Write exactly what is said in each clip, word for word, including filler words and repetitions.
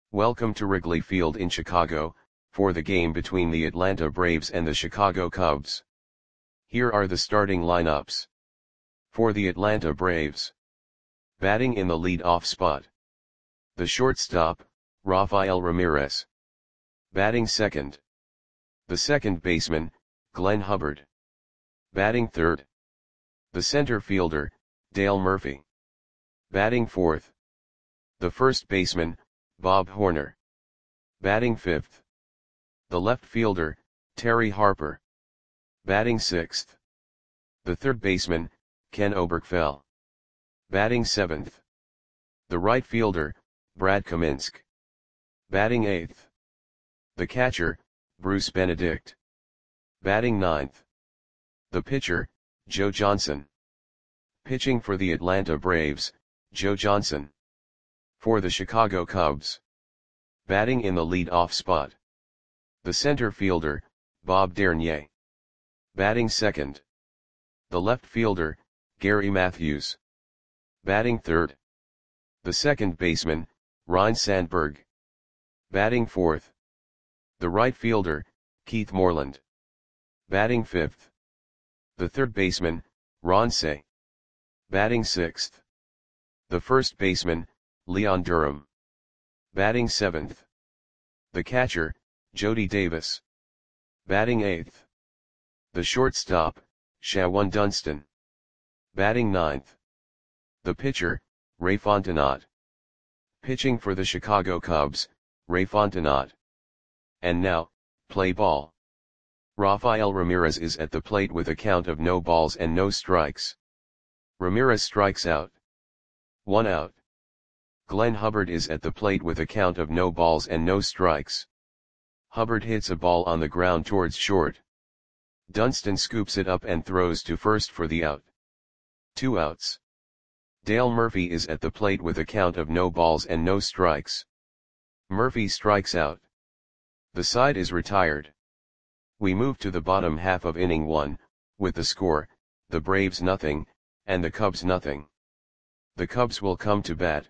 Welcome to Wrigley Field in Chicago, for the game between the Atlanta Braves and the Chicago Cubs. Here are the starting lineups. For the Atlanta Braves. Batting in the lead-off spot. The shortstop, Rafael Ramirez. Batting second. The second baseman, Glenn Hubbard. Batting third. The center fielder, Dale Murphy. Batting fourth. The first baseman, Bob Horner. Batting fifth. The left fielder, Terry Harper. Batting sixth. The third baseman, Ken Oberkfell. Batting seventh. The right fielder, Brad Kaminsk. Batting eighth. The catcher, Bruce Benedict. Batting ninth. The pitcher, Joe Johnson. Pitching for the Atlanta Braves, Joe Johnson. For the Chicago Cubs. Batting in the lead-off spot. The center fielder, Bob Dernier. Batting second. The left fielder, Gary Matthews. Batting third. The second baseman, Ryne Sandberg. Batting fourth. The right fielder, Keith Moreland. Batting fifth. The third baseman, Ron Cey. Batting sixth. The first baseman, Leon Durham. Batting seventh. The catcher, Jody Davis. Batting eighth. The shortstop, Shawon Dunston. Batting ninth. The pitcher, Ray Fontenot. Pitching for the Chicago Cubs, Ray Fontenot. And now, play ball. Rafael Ramirez is at the plate with a count of no balls and no strikes. Ramirez strikes out. One out. Glenn Hubbard is at the plate with a count of no balls and no strikes. Hubbard hits a ball on the ground towards short. Dunston scoops it up and throws to first for the out. Two outs. Dale Murphy is at the plate with a count of no balls and no strikes. Murphy strikes out. The side is retired. We move to the bottom half of inning one, with the score, the Braves nothing, and the Cubs nothing. The Cubs will come to bat.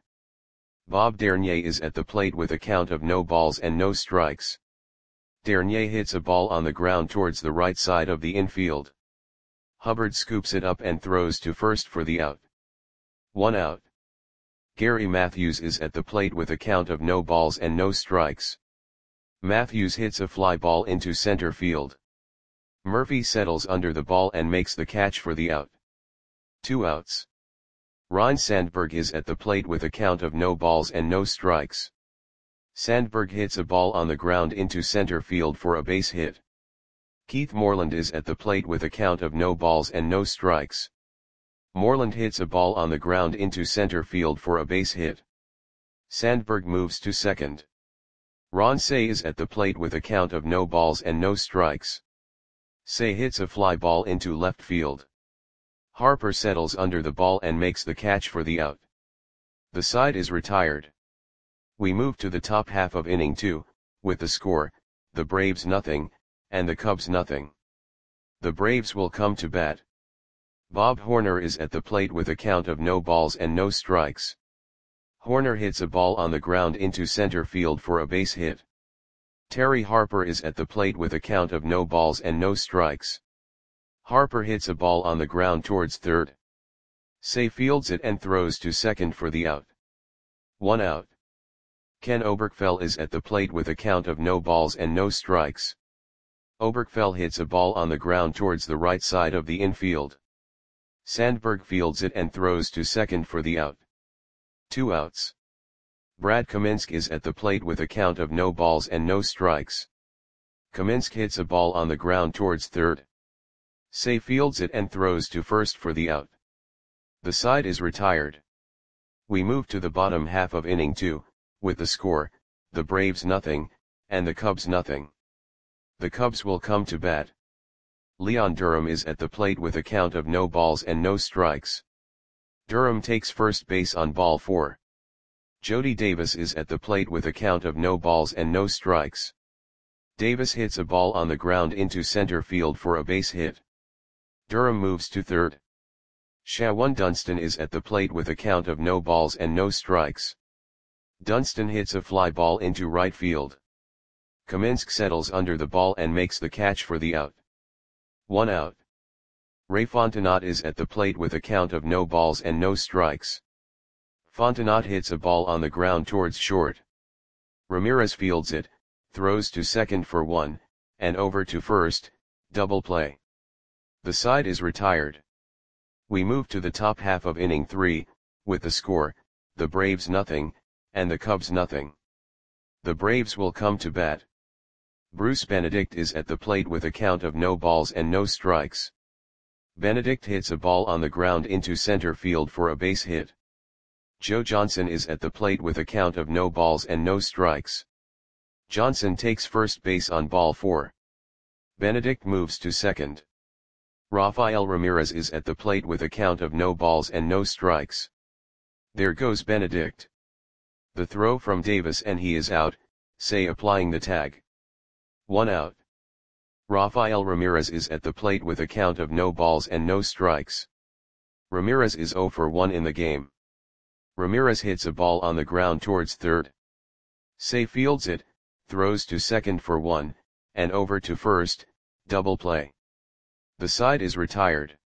Bob Dernier is at the plate with a count of no balls and no strikes. Dernier hits a ball on the ground towards the right side of the infield. Hubbard scoops it up and throws to first for the out. One out. Gary Matthews is at the plate with a count of no balls and no strikes. Matthews hits a fly ball into center field. Murphy settles under the ball and makes the catch for the out. Two outs. Ryne Sandberg is at the plate with a count of no balls and no strikes. Sandberg hits a ball on the ground into center field for a base hit. Keith Moreland is at the plate with a count of no balls and no strikes. Moreland hits a ball on the ground into center field for a base hit. Sandberg moves to second. Ron Cey is at the plate with a count of no balls and no strikes. Cey hits a fly ball into left field. Harper settles under the ball and makes the catch for the out. The side is retired. We move to the top half of inning two, with the score, the Braves nothing, and the Cubs nothing. The Braves will come to bat. Bob Horner is at the plate with a count of no balls and no strikes. Horner hits a ball on the ground into center field for a base hit. Terry Harper is at the plate with a count of no balls and no strikes. Harper hits a ball on the ground towards third. Cey fields it and throws to second for the out. One out. Ken Oberkfell is at the plate with a count of no balls and no strikes. Oberkfell hits a ball on the ground towards the right side of the infield. Sandberg fields it and throws to second for the out. Two outs. Brad Kaminsk is at the plate with a count of no balls and no strikes. Kaminsk hits a ball on the ground towards third. Cey fields it and throws to first for the out. The side is retired. We move to the bottom half of inning two, with the score, the Braves nothing, and the Cubs nothing. The Cubs will come to bat. Leon Durham is at the plate with a count of no balls and no strikes. Durham takes first base on ball four. Jody Davis is at the plate with a count of no balls and no strikes. Davis hits a ball on the ground into center field for a base hit. Durham moves to third. Shawon Dunston is at the plate with a count of no balls and no strikes. Dunston hits a fly ball into right field. Kaminsk settles under the ball and makes the catch for the out. One out. Ray Fontenot is at the plate with a count of no balls and no strikes. Fontenot hits a ball on the ground towards short. Ramirez fields it, throws to second for one, and over to first, double play. The side is retired. We move to the top half of inning three, with the score, the Braves nothing, and the Cubs nothing. The Braves will come to bat. Bruce Benedict is at the plate with a count of no balls and no strikes. Benedict hits a ball on the ground into center field for a base hit. Joe Johnson is at the plate with a count of no balls and no strikes. Johnson takes first base on ball four. Benedict moves to second. Rafael Ramirez is at the plate with a count of no balls and no strikes. There goes Benedict. The throw from Davis and he is out, Say applying the tag. One out. Rafael Ramirez is at the plate with a count of no balls and no strikes. Ramirez is zero for one in the game. Ramirez hits a ball on the ground towards third. Say fields it, throws to second for one, and over to first, double play. The side is retired.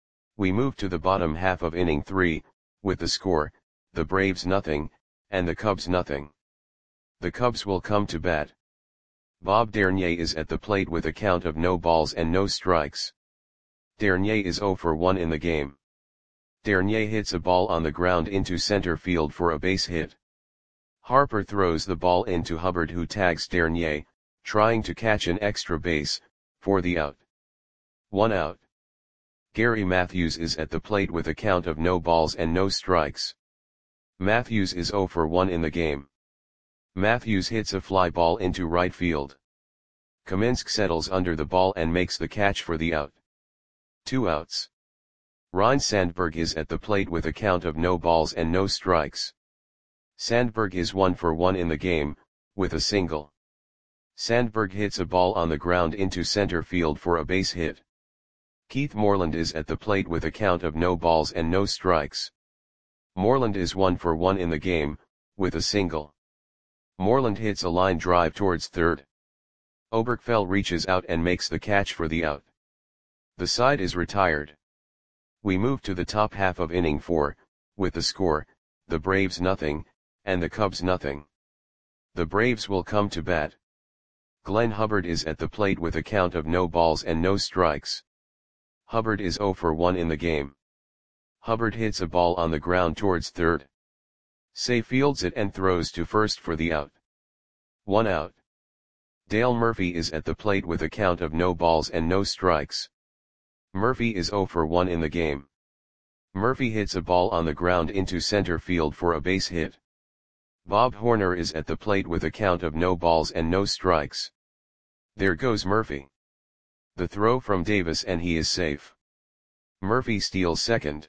We move to the bottom half of inning three, with the score, the Braves nothing, and the Cubs nothing. The Cubs will come to bat. Bob Dernier is at the plate with a count of no balls and no strikes. Dernier is zero for one in the game. Dernier hits a ball on the ground into center field for a base hit. Harper throws the ball into Hubbard, who tags Dernier, trying to catch an extra base, for the out. One out. Gary Matthews is at the plate with a count of no balls and no strikes. Matthews is zero for one in the game. Matthews hits a fly ball into right field. Kaminsk settles under the ball and makes the catch for the out. Two outs. Ryne Sandberg is at the plate with a count of no balls and no strikes. Sandberg is one for one in the game, with a single. Sandberg hits a ball on the ground into center field for a base hit. Keith Moreland is at the plate with a count of no balls and no strikes. Moreland is one for one in the game, with a single. Moreland hits a line drive towards third. Oberkfell reaches out and makes the catch for the out. The side is retired. We move to the top half of inning four, with the score, the Braves nothing, and the Cubs nothing. The Braves will come to bat. Glenn Hubbard is at the plate with a count of no balls and no strikes. Hubbard is zero for one in the game. Hubbard hits a ball on the ground towards third. Say fields it and throws to first for the out. One out. Dale Murphy is at the plate with a count of no balls and no strikes. Murphy is zero for one in the game. Murphy hits a ball on the ground into center field for a base hit. Bob Horner is at the plate with a count of no balls and no strikes. There goes Murphy. The throw from Davis and he is safe. Murphy steals second.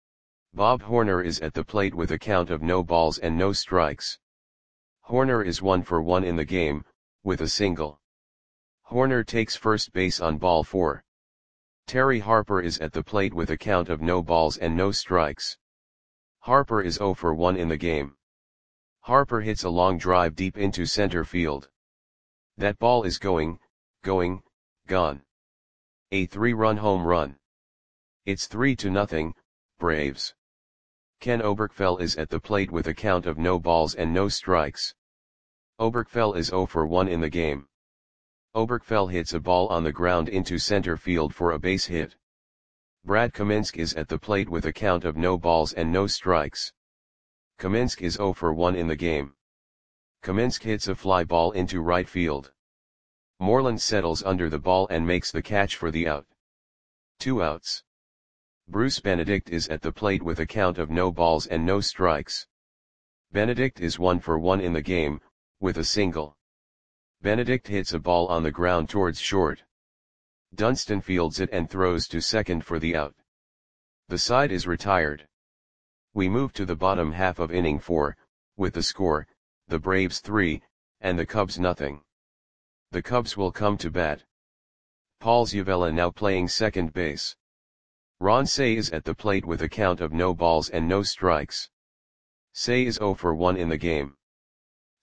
Bob Horner is at the plate with a count of no balls and no strikes. Horner is one for one in the game, with a single. Horner takes first base on ball four. Terry Harper is at the plate with a count of no balls and no strikes. Harper is zero for one in the game. Harper hits a long drive deep into center field. That ball is going, going, gone. A three-run home run. It's three to nothing, Braves. Ken Oberkfell is at the plate with a count of no balls and no strikes. Oberkfell is zero for one in the game. Oberkfell hits a ball on the ground into center field for a base hit. Brad Kaminsk is at the plate with a count of no balls and no strikes. Kaminsk is zero for one in the game. Kaminsk hits a fly ball into right field. Moreland settles under the ball and makes the catch for the out. Two outs. Bruce Benedict is at the plate with a count of no balls and no strikes. Benedict is one for one in the game, with a single. Benedict hits a ball on the ground towards short. Dunston fields it and throws to second for the out. The side is retired. We move to the bottom half of inning four, with the score, the Braves three, and the Cubs nothing. The Cubs will come to bat. Paul Zuvella now playing second base. Ron Cey is at the plate with a count of no balls and no strikes. Cey is zero for one in the game.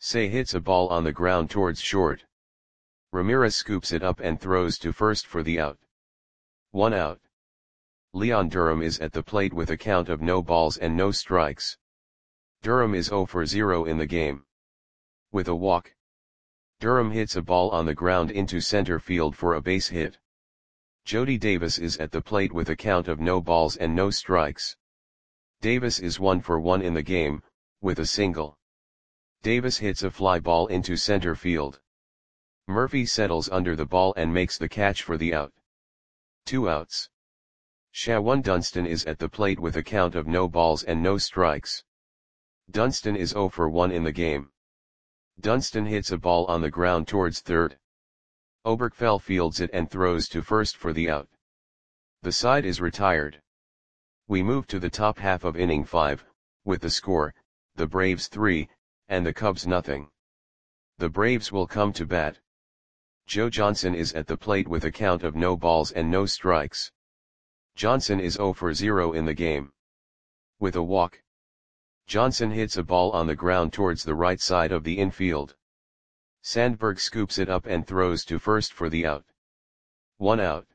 Say hits a ball on the ground towards short. Ramirez scoops it up and throws to first for the out. One out. Leon Durham is at the plate with a count of no balls and no strikes. Durham is zero for zero in the game. With a walk, Durham hits a ball on the ground into center field for a base hit. Jody Davis is at the plate with a count of no balls and no strikes. Davis is one for one in the game, with a single. Davis hits a fly ball into center field. Murphy settles under the ball and makes the catch for the out. Two outs. Shawan Dunston is at the plate with a count of no balls and no strikes. Dunston is zero for one in the game. Dunston hits a ball on the ground towards third. Oberkfell fields it and throws to first for the out. The side is retired. We move to the top half of inning five, with the score, the Braves three, and the Cubs nothing. The Braves will come to bat. Joe Johnson is at the plate with a count of no balls and no strikes. Johnson is zero for zero in the game. With a walk, Johnson hits a ball on the ground towards the right side of the infield. Sandberg scoops it up and throws to first for the out. One out.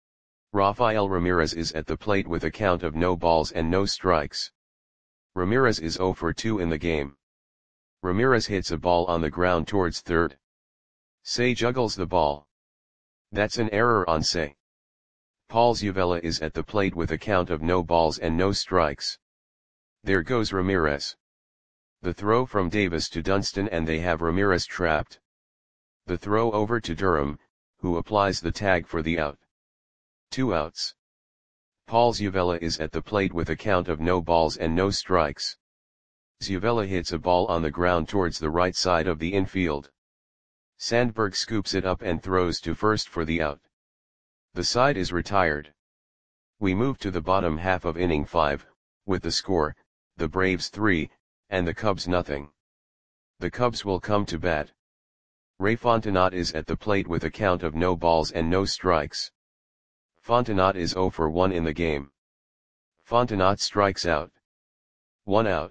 Rafael Ramirez is at the plate with a count of no balls and no strikes. Ramirez is zero for two in the game. Ramirez hits a ball on the ground towards third. Say juggles the ball. That's an error on Say. Paul Zuvella is at the plate with a count of no balls and no strikes. There goes Ramirez. The throw from Davis to Dunston and they have Ramirez trapped. The throw over to Durham, who applies the tag for the out. Two outs. Paul Zuvella is at the plate with a count of no balls and no strikes. Zuvella hits a ball on the ground towards the right side of the infield. Sandberg scoops it up and throws to first for the out. The side is retired. We move to the bottom half of inning five, with the score, the Braves three, and the Cubs nothing. The Cubs will come to bat. Ray Fontenot is at the plate with a count of no balls and no strikes. Fontenot is zero for one in the game. Fontenot strikes out. One out.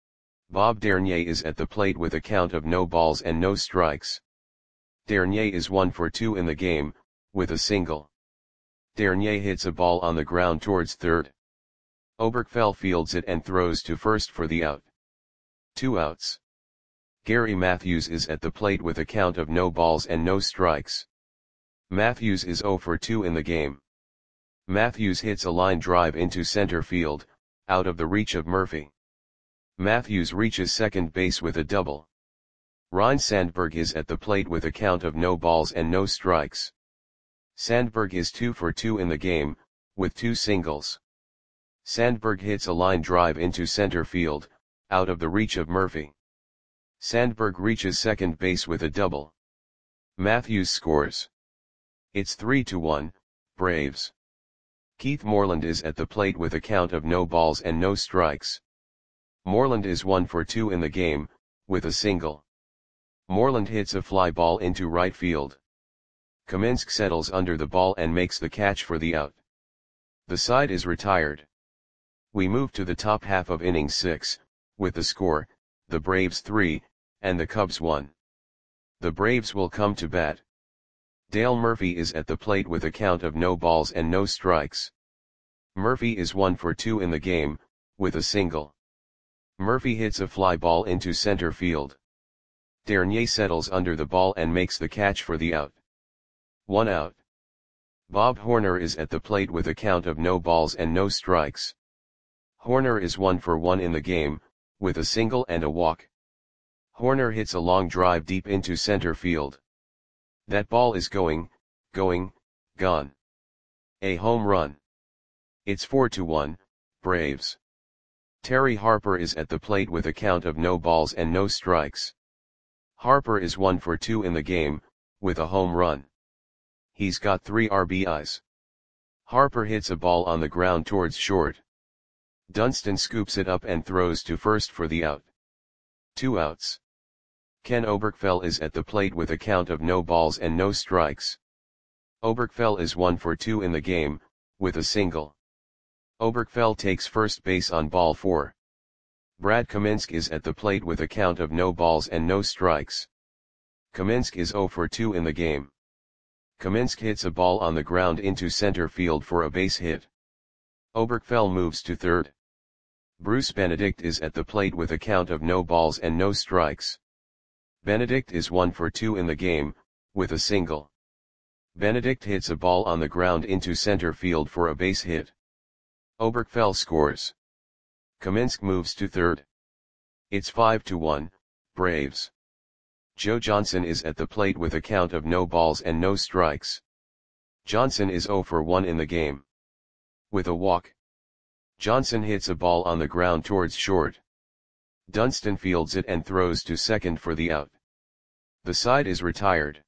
Bob Dernier is at the plate with a count of no balls and no strikes. Dernier is one for two in the game, with a single. Dernier hits a ball on the ground towards third. Oberkfell fields it and throws to first for the out. Two outs. Gary Matthews is at the plate with a count of no balls and no strikes. Matthews is zero for two in the game. Matthews hits a line drive into center field, out of the reach of Murphy. Matthews reaches second base with a double. Ryne Sandberg is at the plate with a count of no balls and no strikes. Sandberg is two for two in the game, with two singles. Sandberg hits a line drive into center field, out of the reach of Murphy. Sandberg reaches second base with a double. Matthews scores. It's three to one, Braves. Keith Moreland is at the plate with a count of no balls and no strikes. Moreland is one for two in the game, with a single. Moreland hits a fly ball into right field. Kaminsky settles under the ball and makes the catch for the out. The side is retired. We move to the top half of inning six, with the score, the Braves three, and the Cubs one. The Braves will come to bat. Dale Murphy is at the plate with a count of no balls and no strikes. Murphy is one for two in the game, with a single. Murphy hits a fly ball into center field. Dernier settles under the ball and makes the catch for the out. One out. Bob Horner is at the plate with a count of no balls and no strikes. Horner is one for one in the game, with a single and a walk. Horner hits a long drive deep into center field. That ball is going, going, gone. A home run. It's four to one, Braves. Terry Harper is at the plate with a count of no balls and no strikes. Harper is one for two in the game, with a home run. He's got three R B Is. Harper hits a ball on the ground towards short. Dunston scoops it up and throws to first for the out. Two outs. Ken Oberkfell is at the plate with a count of no balls and no strikes. Oberkfell is one for two in the game, with a single. Oberkfell takes first base on ball four. Brad Kaminsk is at the plate with a count of no balls and no strikes. Kaminsk is zero for two in the game. Kaminsk hits a ball on the ground into center field for a base hit. Oberkfell moves to third. Bruce Benedict is at the plate with a count of no balls and no strikes. Benedict is one for two in the game, with a single. Benedict hits a ball on the ground into center field for a base hit. Oberkfell scores. Kaminsk moves to third. It's five to one, Braves. Joe Johnson is at the plate with a count of no balls and no strikes. Johnson is zero for one in the game. With a walk, Johnson hits a ball on the ground towards short. Dunston fields it and throws to second for the out. The side is retired.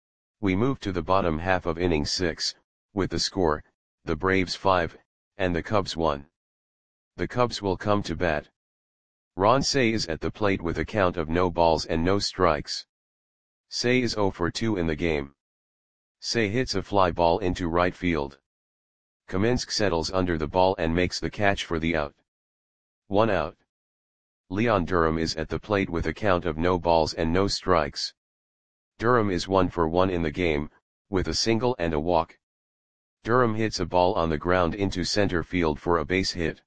We move to the bottom half of inning six, with the score, the Braves five, and the Cubs one. The Cubs will come to bat. Ron Cey is at the plate with a count of no balls and no strikes. Cey is zero for two in the game. Cey hits a fly ball into right field. Kaminsk settles under the ball and makes the catch for the out. One out. Leon Durham is at the plate with a count of no balls and no strikes. Durham is one for one in the game, with a single and a walk. Durham hits a ball on the ground into center field for a base hit.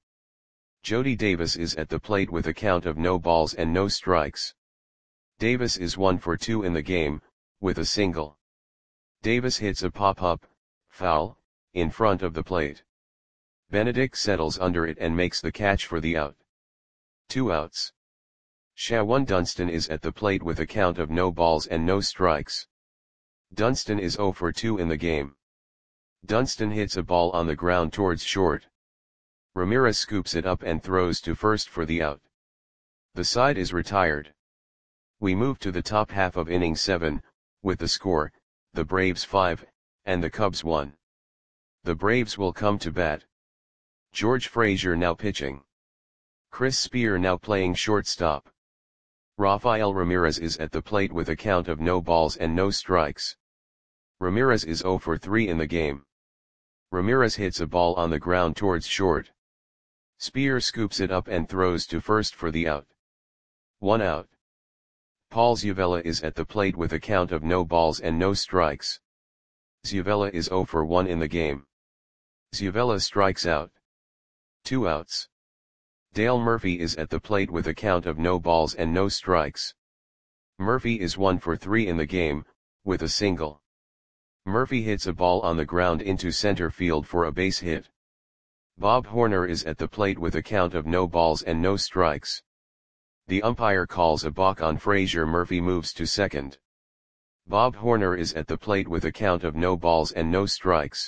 Jody Davis is at the plate with a count of no balls and no strikes. Davis is one for two in the game, with a single. Davis hits a pop-up, foul, in front of the plate. Benedict settles under it and makes the catch for the out. Two outs. Shawan Dunston is at the plate with a count of no balls and no strikes. Dunston is zero for two in the game. Dunston hits a ball on the ground towards short. Ramirez scoops it up and throws to first for the out. The side is retired. We move to the top half of inning seven, with the score, the Braves five, and the Cubs one. The Braves will come to bat. George Frazier now pitching. Chris Spear now playing shortstop. Rafael Ramirez is at the plate with a count of no balls and no strikes. Ramirez is zero for three in the game. Ramirez hits a ball on the ground towards short. Spear scoops it up and throws to first for the out. One out. Paul Zuvella is at the plate with a count of no balls and no strikes. Zuvella is zero for one in the game. Zuvella strikes out. Two outs. Dale Murphy is at the plate with a count of no balls and no strikes. Murphy is one for three in the game, with a single. Murphy hits a ball on the ground into center field for a base hit. Bob Horner is at the plate with a count of no balls and no strikes. The umpire calls a balk on Frazier. Murphy moves to second. Bob Horner is at the plate with a count of no balls and no strikes.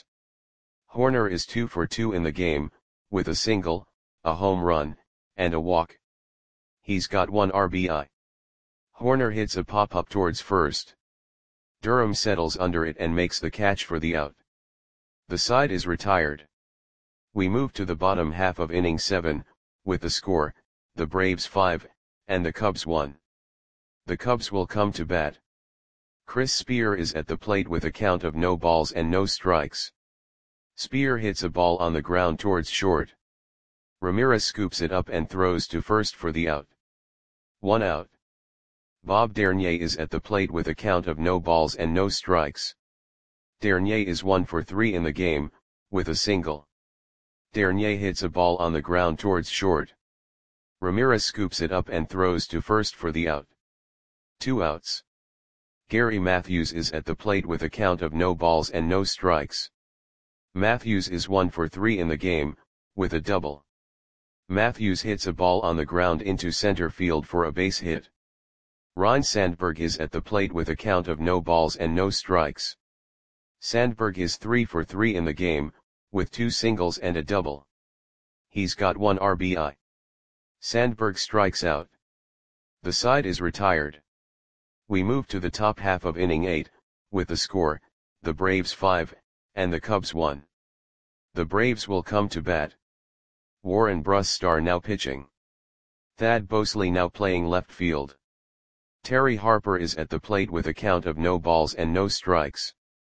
Horner is two for two in the game, with a single, a home run, and a walk. He's got one R B I. Horner hits a pop-up towards first. Durham settles under it and makes the catch for the out. The side is retired. We move to the bottom half of inning seven, with the score, the Braves five, and the Cubs one. The Cubs will come to bat. Chris Spear is at the plate with a count of no balls and no strikes. Spear hits a ball on the ground towards short. Ramirez scoops it up and throws to first for the out. One out. Bob Dernier is at the plate with a count of no balls and no strikes. Dernier is one for three in the game, with a single. Dernier hits a ball on the ground towards short. Ramirez scoops it up and throws to first for the out. Two outs. Gary Matthews is at the plate with a count of no balls and no strikes. Matthews is one for three in the game, with a double. Matthews hits a ball on the ground into center field for a base hit. Ryne Sandberg is at the plate with a count of no balls and no strikes. Sandberg is three for three in the game, with two singles and a double. He's got one R B I. Sandberg strikes out. The side is retired. We move to the top half of inning eight, with the score, the Braves five, and the Cubs one. The Braves will come to bat. Warren Brustar now pitching. Thad Bosley now playing left field. Terry Harper is at the plate with a count of no balls and no strikes.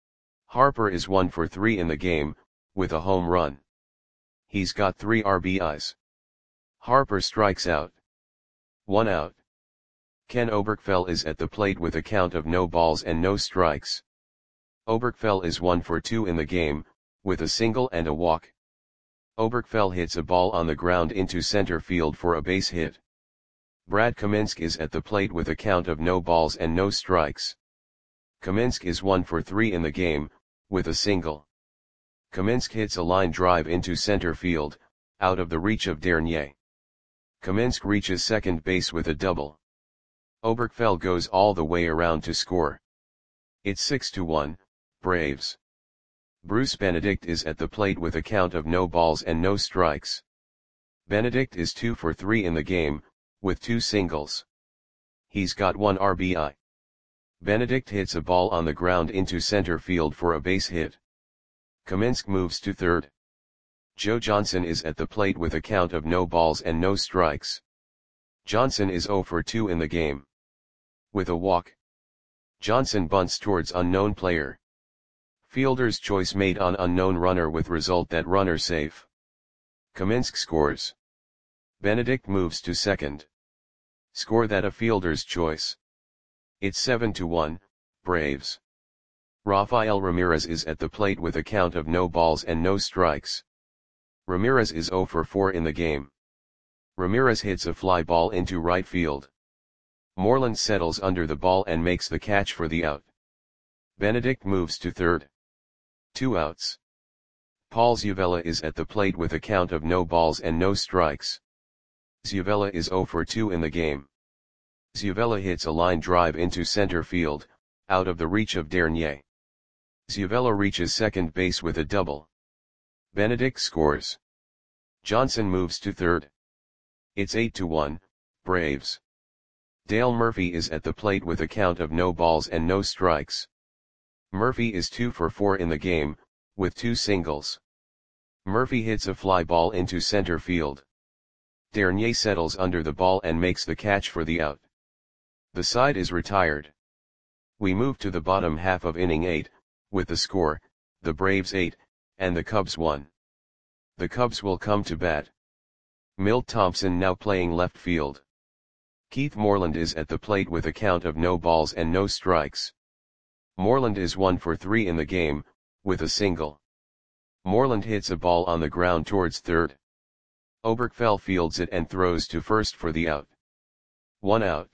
Harper is one for three in the game, with a home run. He's got three R B Is. Harper strikes out. One out. Ken Oberkfell is at the plate with a count of no balls and no strikes. Oberkfell is one for two in the game, with a single and a walk. Oberkfell hits a ball on the ground into center field for a base hit. Brad Kaminsk is at the plate with a count of no balls and no strikes. Kaminsk is one for three in the game, with a single. Kaminsk hits a line drive into center field, out of the reach of Dernier. Kaminsk reaches second base with a double. Oberkfell goes all the way around to score. It's six to one, Braves. Bruce Benedict is at the plate with a count of no balls and no strikes. Benedict is two for three in the game, with two singles. He's got one R B I. Benedict hits a ball on the ground into center field for a base hit. Kaminsk moves to third. Joe Johnson is at the plate with a count of no balls and no strikes. Johnson is zero for two in the game. With a walk. Johnson bunts towards unknown player. Fielder's choice made on unknown runner with result that runner safe. Kaminsk scores. Benedict moves to second. Score that a fielder's choice. It's seven to one, Braves. Rafael Ramirez is at the plate with a count of no balls and no strikes. Ramirez is zero for four in the game. Ramirez hits a fly ball into right field. Moreland settles under the ball and makes the catch for the out. Benedict moves to third. Two outs. Paul Zuvella is at the plate with a count of no balls and no strikes. Zuvella is zero for two in the game. Zuvella hits a line drive into center field, out of the reach of Dernier. Zuvella reaches second base with a double. Benedict scores. Johnson moves to third. It's eight to one, Braves. Dale Murphy is at the plate with a count of no balls and no strikes. Murphy is two for four in the game, with two singles. Murphy hits a fly ball into center field. Dernier settles under the ball and makes the catch for the out. The side is retired. We move to the bottom half of inning eight, with the score, the Braves eight, and the Cubs one. The Cubs will come to bat. Milt Thompson now playing left field. Keith Moreland is at the plate with a count of no balls and no strikes. Moreland is one for three in the game, with a single. Moreland hits a ball on the ground towards third. Oberkfell fields it and throws to first for the out. One out.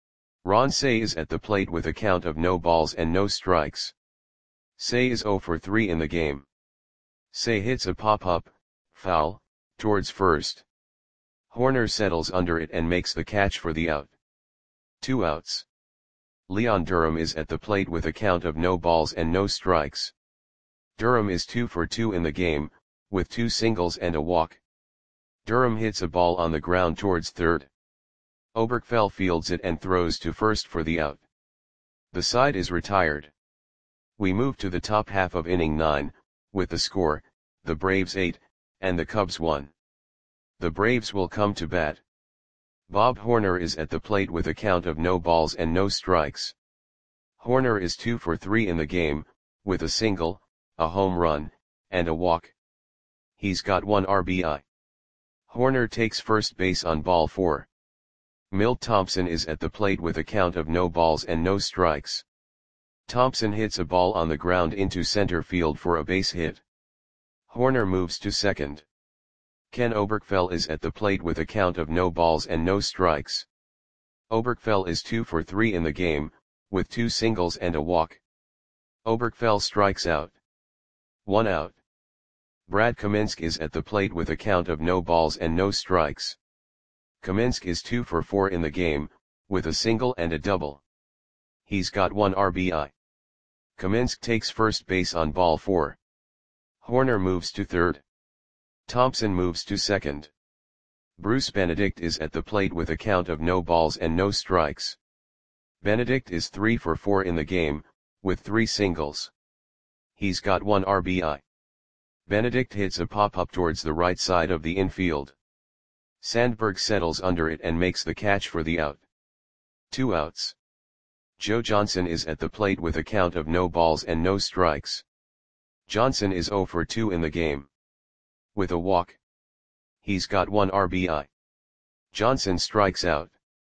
Ron Cey is at the plate with a count of no balls and no strikes. Cey is zero for three in the game. Cey hits a pop-up, foul, towards first. Horner settles under it and makes the catch for the out. Two outs. Leon Durham is at the plate with a count of no balls and no strikes. Durham is two for two in the game, with two singles and a walk. Durham hits a ball on the ground towards third. Oberkfell fields it and throws to first for the out. The side is retired. We move to the top half of inning nine, with the score, the Braves eight, and the Cubs one. The Braves will come to bat. Bob Horner is at the plate with a count of no balls and no strikes. Horner is two for three in the game, with a single, a home run, and a walk. He's got one R B I. Horner takes first base on ball four. Milt Thompson is at the plate with a count of no balls and no strikes. Thompson hits a ball on the ground into center field for a base hit. Horner moves to second. Ken Oberkfell is at the plate with a count of no balls and no strikes. Oberkfell is two for three in the game, with two singles and a walk. Oberkfell strikes out. One out. Brad Kaminsk is at the plate with a count of no balls and no strikes. Kaminsk is two for four in the game, with a single and a double. He's got one R B I. Kaminsk takes first base on ball four. Horner moves to third. Thompson moves to second. Bruce Benedict is at the plate with a count of no balls and no strikes. Benedict is three for four in the game, with three singles. He's got one R B I. Benedict hits a pop-up towards the right side of the infield. Sandberg settles under it and makes the catch for the out. Two outs. Joe Johnson is at the plate with a count of no balls and no strikes. Johnson is zero for two in the game. With a walk. He's got one R B I. Johnson strikes out.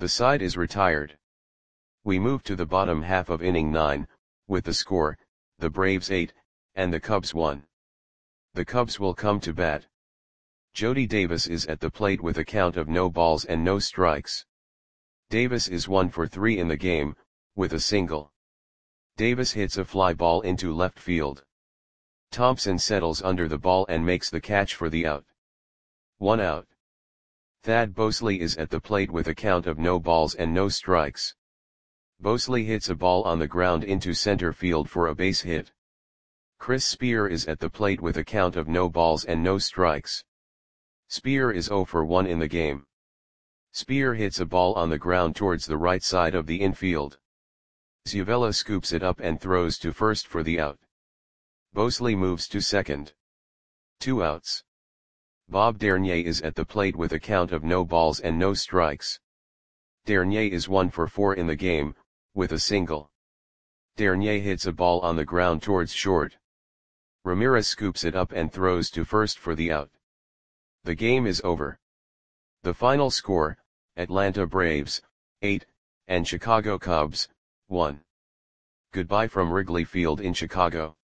The side is retired. We move to the bottom half of inning nine, with the score, the Braves eight, and the Cubs one. The Cubs will come to bat. Jody Davis is at the plate with a count of no balls and no strikes. Davis is one for three in the game, with a single. Davis hits a fly ball into left field. Thompson settles under the ball and makes the catch for the out. One out. Thad Bosley is at the plate with a count of no balls and no strikes. Bosley hits a ball on the ground into center field for a base hit. Chris Spear is at the plate with a count of no balls and no strikes. Spear is zero for one in the game. Spear hits a ball on the ground towards the right side of the infield. Zuvella scoops it up and throws to first for the out. Bosley moves to second. Two outs. Bob Dernier is at the plate with a count of no balls and no strikes. Dernier is one for four in the game, with a single. Dernier hits a ball on the ground towards short. Ramirez scoops it up and throws to first for the out. The game is over. The final score, Atlanta Braves, eight, and Chicago Cubs, one. Goodbye from Wrigley Field in Chicago.